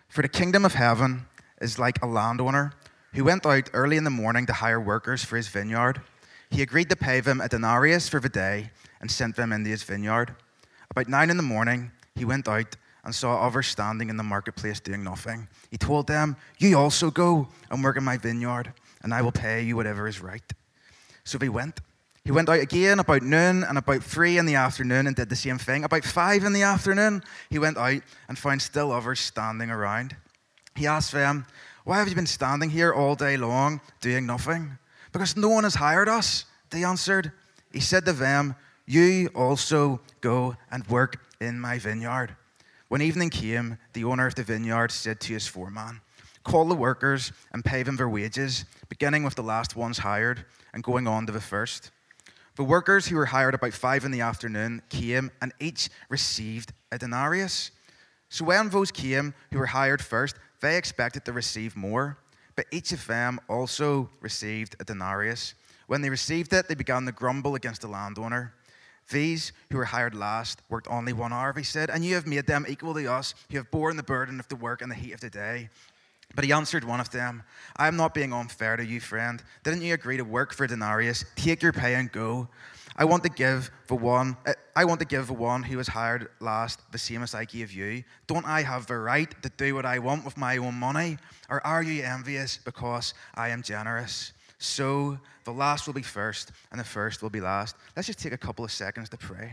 For the kingdom of heaven is like a landowner who went out early in the morning to hire workers for his vineyard. He agreed to pay them a denarius for the day and sent them into his vineyard. About 9 in the morning, he went out and saw others standing in the marketplace doing nothing. He told them, "You also go and work in my vineyard, and I will pay you whatever is right." So they went. He went out again about noon and about 3 in the afternoon and did the same thing. About 5 in the afternoon, he went out and found still others standing around. He asked them, "Why have you been standing here all day long doing nothing?" "Because no one has hired us," they answered. He said to them, "You also go and work in my vineyard." When evening came, the owner of the vineyard said to his foreman, "Call the workers and pay them their wages, beginning with the last ones hired and going on to the first." The workers who were hired about 5 in the afternoon came, and each received a denarius. So when those came who were hired first, they expected to receive more, but each of them also received a denarius. When they received it, they began to grumble against the landowner. "These who were hired last worked only 1 hour," he said, "and you have made them equal to us, who have borne the burden of the work and the heat of the day." But he answered one of them, "I am not being unfair to you, friend. Didn't you agree to work for a denarius? Take your pay and go. I want to give the one who was hired last the same as I gave you. Don't I have the right to do what I want with my own money? Or are you envious because I am generous?" So the last will be first, and the first will be last. Let's just take a couple of seconds to pray.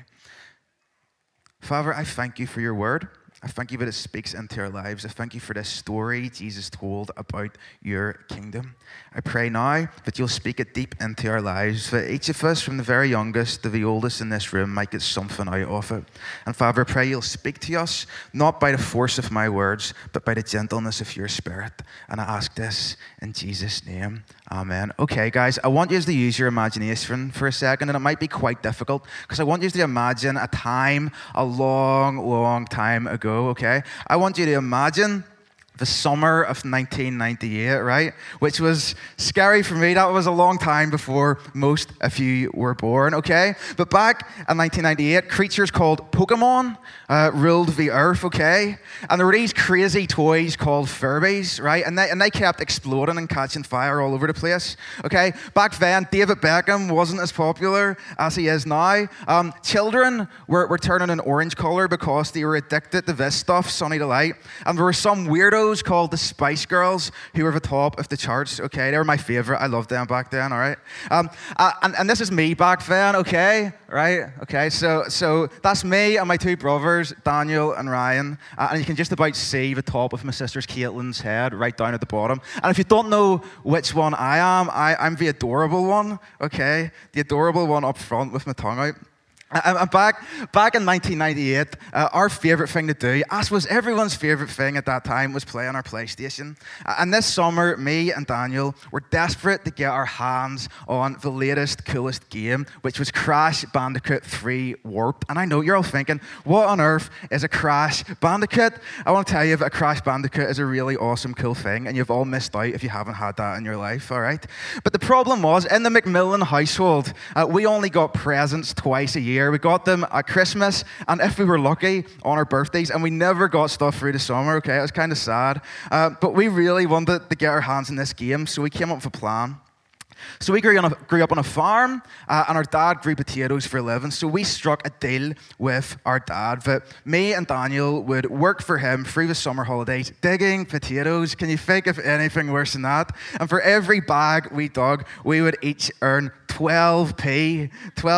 Father, I thank you for your word. I thank you that it speaks into our lives. I thank you for this story Jesus told about your kingdom. I pray now that you'll speak it deep into our lives, that each of us, from the very youngest to the oldest in this room, might get something out of it. And Father, I pray you'll speak to us, not by the force of my words, but by the gentleness of your spirit. And I ask this in Jesus' name. Amen. Okay, guys, I want you to use your imagination for a second, and it might be quite difficult, because I want you to imagine a time a long, long time ago. Okay, I want you to imagine the summer of 1998, right? Which was scary for me. That was a long time before most of you were born, okay? But back in 1998, creatures called Pokemon ruled the earth, okay? And there were these crazy toys called Furbies, right? And they kept exploding and catching fire all over the place, okay? Back then, David Beckham wasn't as popular as he is now. Children were turning an orange color because they were addicted to this stuff, Sunny Delight. And there were some weirdos called the Spice Girls who were the top of the charts, okay? They were my favorite. I loved them back then, all right? And this is me back then, okay? Right? Okay, so that's me and my 2 brothers, Daniel and Ryan. And you can just about see the top of my sister's Caitlin's head right down at the bottom. And if you don't know which one I am, I'm the adorable one, okay? The adorable one up front with my tongue out. And back in 1998, our favorite thing to do, as was everyone's favorite thing at that time, was play on our PlayStation. And this summer, me and Daniel were desperate to get our hands on the latest, coolest game, which was Crash Bandicoot 3 Warped. And I know you're all thinking, what on earth is a Crash Bandicoot? I want to tell you that a Crash Bandicoot is a really awesome, cool thing, and you've all missed out if you haven't had that in your life, all right? But the problem was, in the Macmillan household, we only got presents twice a year. We got them at Christmas, and if we were lucky, on our birthdays, and we never got stuff through the summer, okay? It was kind of sad. But we really wanted to get our hands in this game, so we came up with a plan. So we grew up on a farm, and our dad grew potatoes for a living. So we struck a deal with our dad that me and Daniel would work for him through the summer holidays, digging potatoes. Can you think of anything worse than that? And for every bag we dug, we would each earn 12p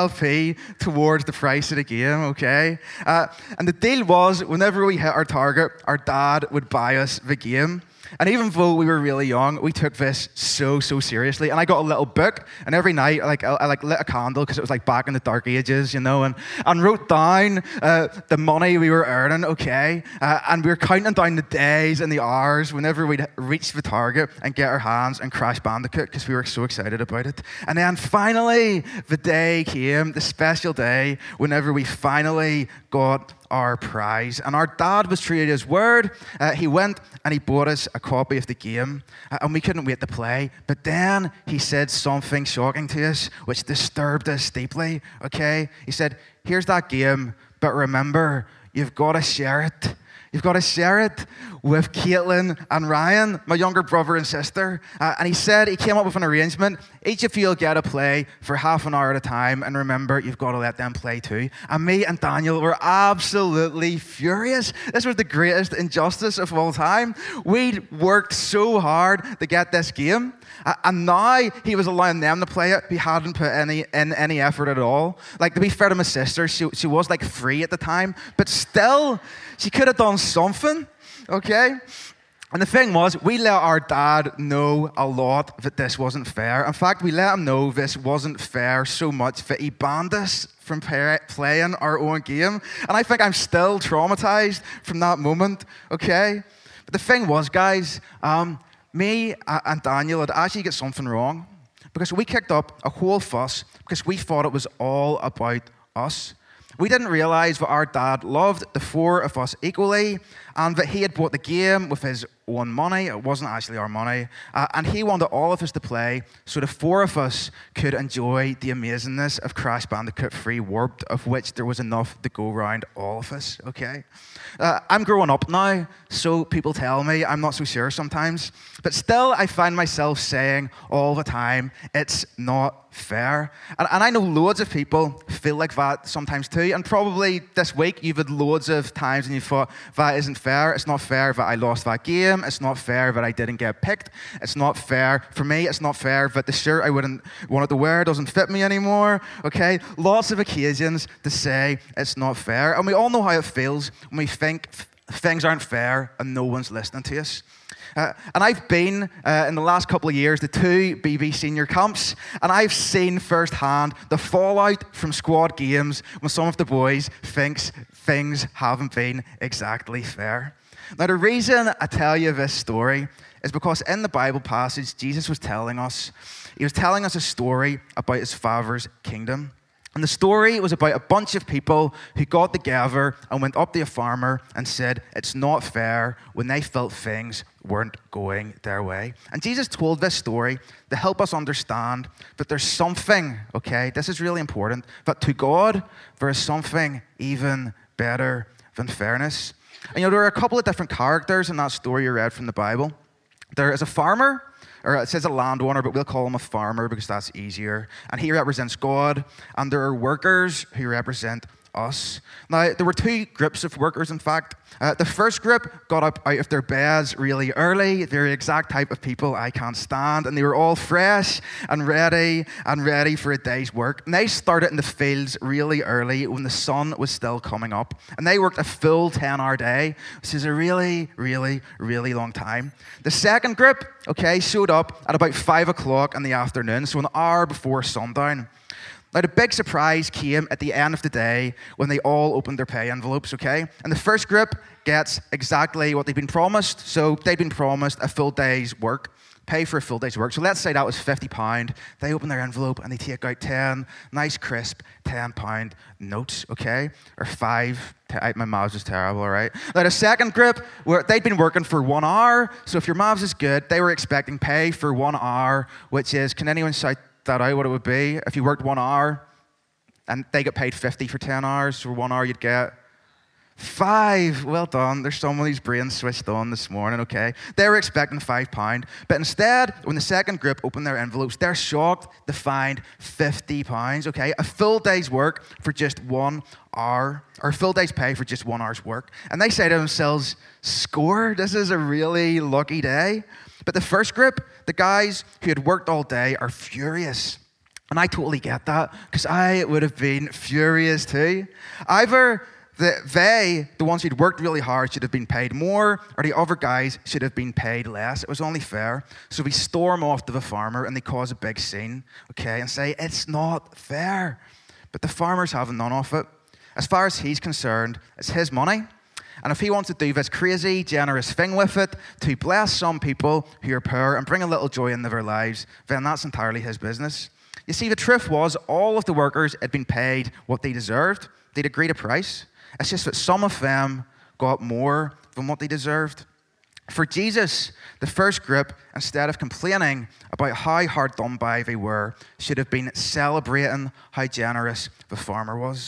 towards the price of the game, okay? And the deal was, whenever we hit our target, our dad would buy us the game. And even though we were really young, we took this so seriously. And I got a little book, and every night, I lit a candle, because it was like back in the dark ages, you know, and wrote down the money we were earning, okay? And we were counting down the days and the hours whenever we'd reach the target and get our hands on Crash Bandicoot, because we were so excited about it. And then finally, the day came, the special day, whenever we finally got our prize. And our dad was true to his word. He went and he bought us a copy of the game, and we couldn't wait to play. But then he said something shocking to us, which disturbed us deeply, okay? He said, "Here's that game, but remember, you've got to share it. You've got to share it with Caitlin and Ryan, my younger brother and sister. And he said he came up with an arrangement. Each of you will get a play for half an hour at a time. And remember, you've got to let them play too. And me and Daniel were absolutely furious. This was the greatest injustice of all time. We'd worked so hard to get this game. And now he was allowing them to play it. He hadn't put any effort at all. Like, to be fair to my sister, she was like 3 at the time. But still, she could have done something, okay? And the thing was, we let our dad know a lot that this wasn't fair. In fact, we let him know this wasn't fair so much that he banned us from playing our own game. And I think I'm still traumatized from that moment, okay? But the thing was, guys, me and Daniel had actually got something wrong because we kicked up a whole fuss because we thought it was all about us. We didn't realize that our dad loved the 4 of us equally and that he had bought the game with his own money. It wasn't actually our money. And he wanted all of us to play so the 4 of us could enjoy the amazingness of Crash Bandicoot 3 Warped, of which there was enough to go around all of us, okay? I'm growing up now, so people tell me. I'm not so sure sometimes. But still, I find myself saying all the time, it's not fair. And I know loads of people feel like that sometimes too. And probably this week, you've had loads of times and you thought, that isn't fair. It's not fair that I lost that game. It's not fair that I didn't get picked. It's not fair. For me, it's not fair that the shirt I wouldn't wanted to wear doesn't fit me anymore. Okay? Lots of occasions to say it's not fair. And we all know how it feels when we think things aren't fair and no one's listening to us. And I've been, in the last couple of years, to 2 BB senior camps, and I've seen firsthand the fallout from squad games when some of the boys thinks things haven't been exactly fair. Now, the reason I tell you this story is because in the Bible passage, Jesus was telling us a story about his Father's kingdom. And the story was about a bunch of people who got together and went up to a farmer and said, it's not fair, when they felt things weren't going their way. And Jesus told this story to help us understand that there's something, okay, this is really important, that to God, there is something even better than fairness. And there are a couple of different characters in that story you read from the Bible. There is a farmer, or it says a landowner, but we'll call him a farmer because that's easier. And he represents God. And there are workers who represent us. Now, there were 2 groups of workers, in fact. The first group got up out of their beds really early. They're the exact type of people I can't stand. And they were all fresh and ready for a day's work. And they started in the fields really early when the sun was still coming up. And they worked a full 10-hour day, which is a really, really, really long time. The second group, okay, showed up at about 5 o'clock in the afternoon, so an hour before sundown. Now, the big surprise came at the end of the day when they all opened their pay envelopes, okay? And the first group gets exactly what they've been promised. So they've been promised a full day's work, pay for a full day's work. So let's say that was £50. They open their envelope and they take out 10 nice, crisp £10 notes, okay? Or 5. My maths is terrible, all right? Now, the second group, they'd been working for 1 hour. So if your maths is good, they were expecting pay for 1 hour, which is, can anyone shout that out what it would be if you worked 1 hour and they get paid 50 for 10 hours? For 1 hour you'd get 5. Well done. There's somebody's brain switched on this morning, okay? They were expecting £5, but instead, when the second group opened their envelopes, they're shocked to find £50, okay? A full day's work for just 1 hour, or a full day's pay for just 1 hour's work. And they say to themselves, score, this is a really lucky day. But the first group, the guys who had worked all day, are furious. And I totally get that, because I would have been furious too. Either the ones who'd worked really hard, should have been paid more, or the other guys should have been paid less. It was only fair. So we storm off to the farmer and they cause a big scene, okay, and say, it's not fair. But the farmer's having none of it. As far as he's concerned, it's his money. And if he wants to do this crazy, generous thing with it to bless some people who are poor and bring a little joy into their lives, then that's entirely his business. You see, the truth was all of the workers had been paid what they deserved. They'd agreed a price. It's just that some of them got more than what they deserved. For Jesus, the first group, instead of complaining about how hard done by they were, should have been celebrating how generous the farmer was.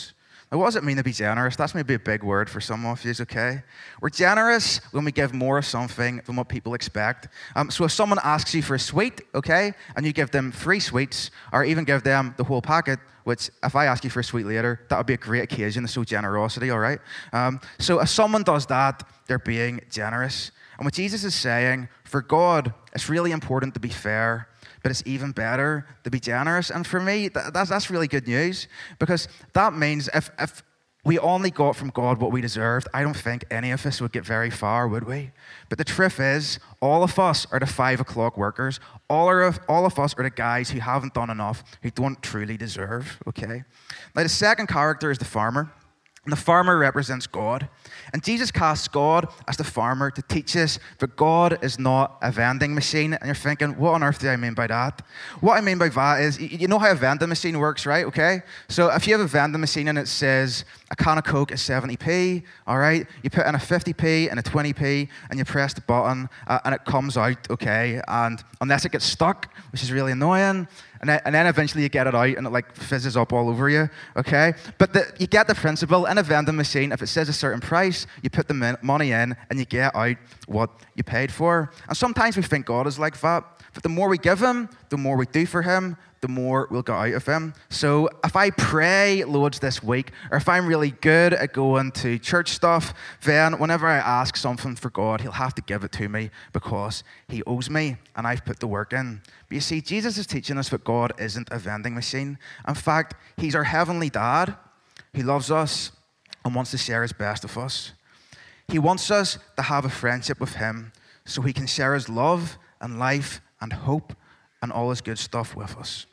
Now, what does it mean to be generous? That's maybe a big word for some of you, okay? We're generous when we give more of something than what people expect. So if someone asks you for a sweet, okay, and you give them 3 sweets, or even give them the whole packet, which if I ask you for a sweet later, that would be a great occasion to show generosity, all right? So if someone does that, they're being generous. And what Jesus is saying, for God, it's really important to be fair, but it's even better to be generous. And for me, that's really good news, because that means if we only got from God what we deserved, I don't think any of us would get very far, would we? But the truth is, all of us are the 5 o'clock workers. All of us are the guys who haven't done enough, who don't truly deserve, okay? Now, the second character is the farmer. And the farmer represents God. And Jesus casts God as the farmer to teach us that God is not a vending machine. And you're thinking, what on earth do I mean by that? What I mean by that is, you know how a vending machine works, right? Okay? So if you have a vending machine and it says a can of Coke is 70p, all right? You put in a 50p and a 20p and you press the button and it comes out, okay? And unless it gets stuck, which is really annoying, and then eventually you get it out and it like fizzes up all over you, okay? But you get the principle. In a vending machine, if it says a certain price, you put the money in and you get out what you paid for. And sometimes we think God is like that. But the more we give him, the more we do for him, the more we'll get out of him. So if I pray loads this week, or if I'm really good at going to church stuff, then whenever I ask something for God, he'll have to give it to me because he owes me and I've put the work in. But you see, Jesus is teaching us that God isn't a vending machine. In fact, he's our heavenly dad. He loves us and wants to share his best with us. He wants us to have a friendship with him so he can share his love and life and hope and all his good stuff with us.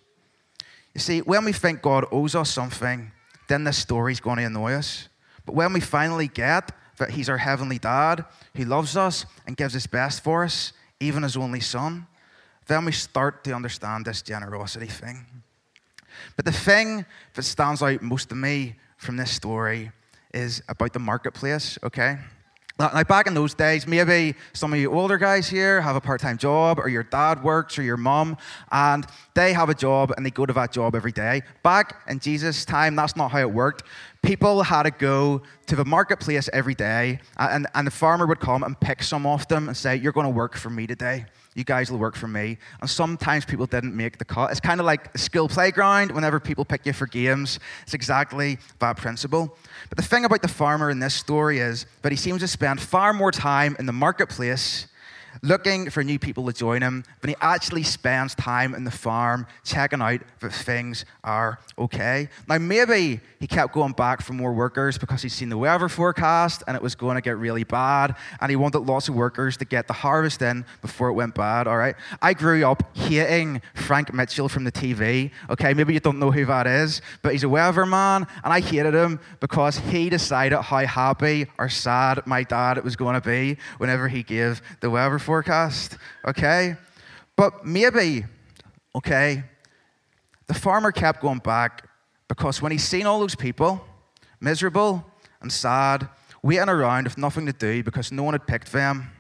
You see, when we think God owes us something, then this story's going to annoy us. But when we finally get that he's our heavenly dad, he loves us and gives his best for us, even his only son, then we start to understand this generosity thing. But the thing that stands out most to me from this story is about the marketplace, okay? Now, back in those days, maybe some of you older guys here have a part-time job, or your dad works, or your mom, and they have a job, and they go to that job every day. Back in Jesus' time, that's not how it worked. People had to go to the marketplace every day, and the farmer would come and pick some of them and say, you're going to work for me today. You guys will work for me. And sometimes people didn't make the cut. It's kind of like a school playground whenever people pick you for games. It's exactly that principle. But the thing about the farmer in this story is that he seems to spend far more time in the marketplace looking for new people to join him than he actually spends time in the farm checking out that things are okay. Now, maybe he kept going back for more workers because he'd seen the weather forecast and it was going to get really bad, and he wanted lots of workers to get the harvest in before it went bad, all right? I grew up hating Frank Mitchell from the TV, okay? Maybe you don't know who that is, but he's a weatherman, and I hated him because he decided how happy or sad my dad was going to be whenever he gave the weather forecast, okay? But maybe, okay, the farmer kept going back because when he's seen all those people, miserable and sad, waiting around with nothing to do because no one had picked them,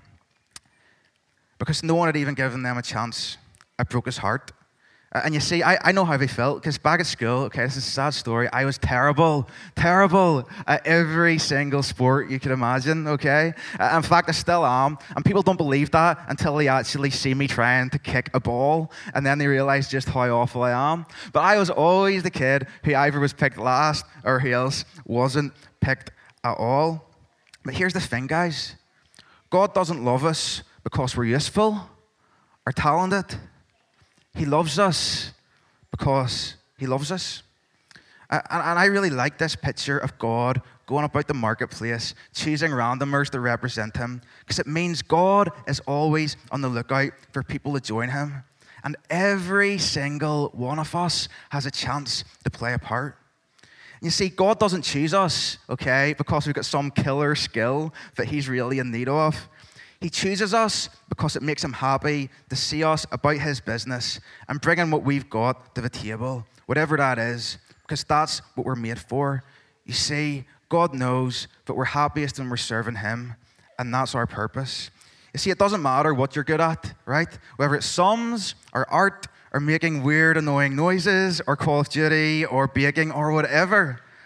because no one had even given them a chance, it broke his heart. And you see, I know how they felt, because back at school, okay, this is a sad story, I was terrible at every single sport you could imagine, okay? In fact, I still am, and people don't believe that until they actually see me trying to kick a ball, and then they realize just how awful I am. But I was always the kid who either was picked last or who else wasn't picked at all. But here's the thing, guys. God doesn't love us because we're useful or talented. He loves us because he loves us. And I really like this picture of God going about the marketplace, choosing randomers to represent him, because it means God is always on the lookout for people to join him. And every single one of us has a chance to play a part. You see, God doesn't choose us, okay, because we've got some killer skill that he's really in need of. He chooses us because it makes him happy to see us about his business and bringing what we've got to the table, whatever that is, because that's what we're made for. You see, God knows that we're happiest when we're serving him, and that's our purpose. You see, it doesn't matter what you're good at, right? Whether it's sums or art or making weird, annoying noises or Call of Duty or baking or whatever.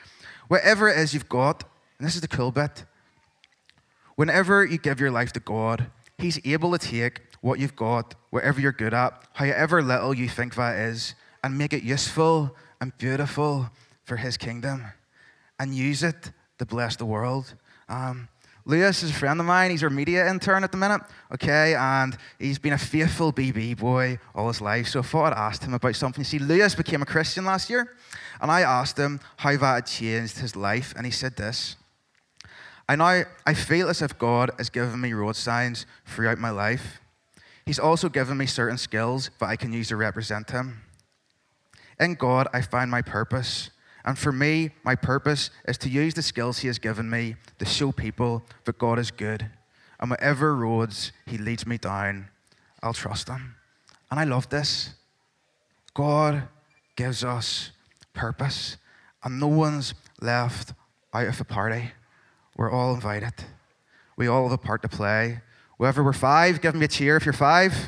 Whatever it is you've got, and this is the cool bit, whenever you give your life to God, He's able to take what you've got, whatever you're good at, however little you think that is, and make it useful and beautiful for His kingdom and use it to bless the world. Lewis is a friend of mine. He's our media intern at the minute, okay? And he's been a faithful BB boy all his life. So I thought I'd ask him about something. You see, Lewis became a Christian last year, and I asked him how that had changed his life, and he said this: I feel as if God has given me road signs throughout my life. He's also given me certain skills that I can use to represent Him. In God, I find my purpose. And for me, my purpose is to use the skills He has given me to show people that God is good. And whatever roads He leads me down, I'll trust Him. And I love this. God gives us purpose. And no one's left out of the party. We're all invited. We all have a part to play. Whether we're 5, give me a cheer if you're 5.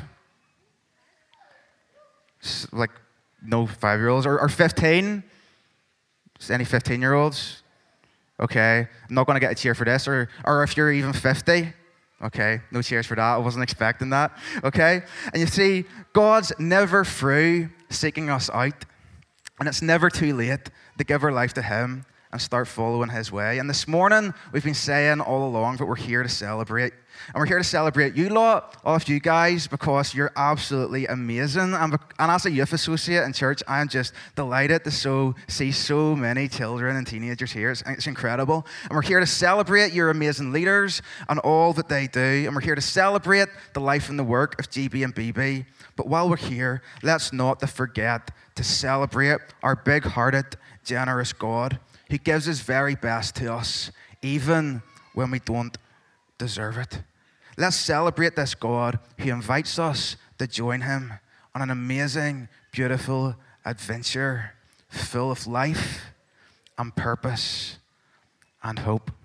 Like, no 5-year-olds. Or 15. Any 15-year-olds? Okay. I'm not going to get a cheer for this. Or if you're even 50. Okay. No cheers for that. I wasn't expecting that. Okay. And you see, God's never through seeking us out. And it's never too late to give our life to Him and start following His way. And this morning, we've been saying all along that we're here to celebrate. And we're here to celebrate you lot, all of you guys, because you're absolutely amazing. And as a youth associate in church, I'm just delighted to see so many children and teenagers here. It's incredible. And we're here to celebrate your amazing leaders and all that they do. And we're here to celebrate the life and the work of GB and BB. But while we're here, let's not forget to celebrate our big-hearted, generous God who gives His very best to us, even when we don't deserve it. Let's celebrate this God who invites us to join Him on an amazing, beautiful adventure full of life and purpose and hope.